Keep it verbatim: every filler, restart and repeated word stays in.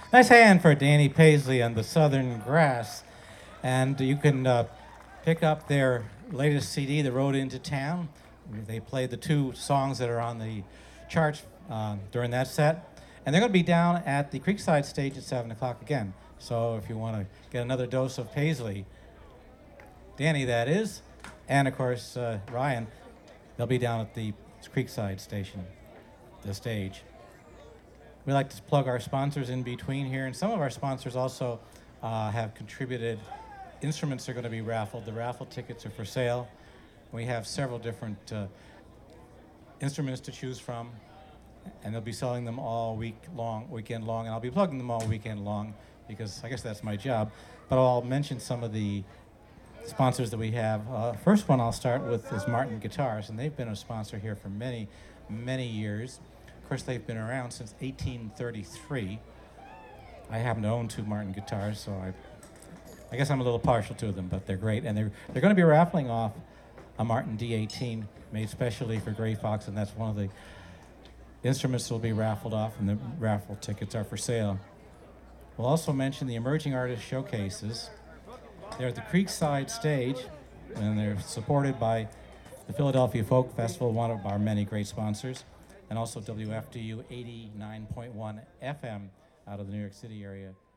Nice hand for Danny Paisley and the Southern Grass. And you can uh, pick up their latest C D, The Road into Town. They played the two songs that are on the charts uh, during that set. And they're going to be down at the Creekside stage at seven o'clock again. So if you want to get another dose of Paisley, Danny that is, and of course uh, Ryan, they'll be down at the Creekside station, the stage. We like to plug our sponsors in between here, and some of our sponsors also uh, have contributed. Instruments are going to be raffled. The raffle tickets are for sale. We have several different uh, instruments to choose from, and they'll be selling them all week long, weekend long, and I'll be plugging them all weekend long because I guess that's my job. But I'll mention some of the sponsors that we have. Uh, first one I'll start with is Martin Guitars, and they've been a sponsor here for many, many years. Of course, they've been around since eighteen thirty-three. I happen to own two Martin guitars, so I, I guess I'm a little partial to them, but they're great. And they're, they're going to be raffling off a Martin D eighteen made specially for Gray Fox, and that's one of the instruments that will be raffled off, and the raffle tickets are for sale. We'll also mention the Emerging Artist Showcases. They're at the Creekside stage, and they're supported by the Philadelphia Folk Festival, one of our many great sponsors, and also W F D U eighty-nine point one F M out of the New York City area.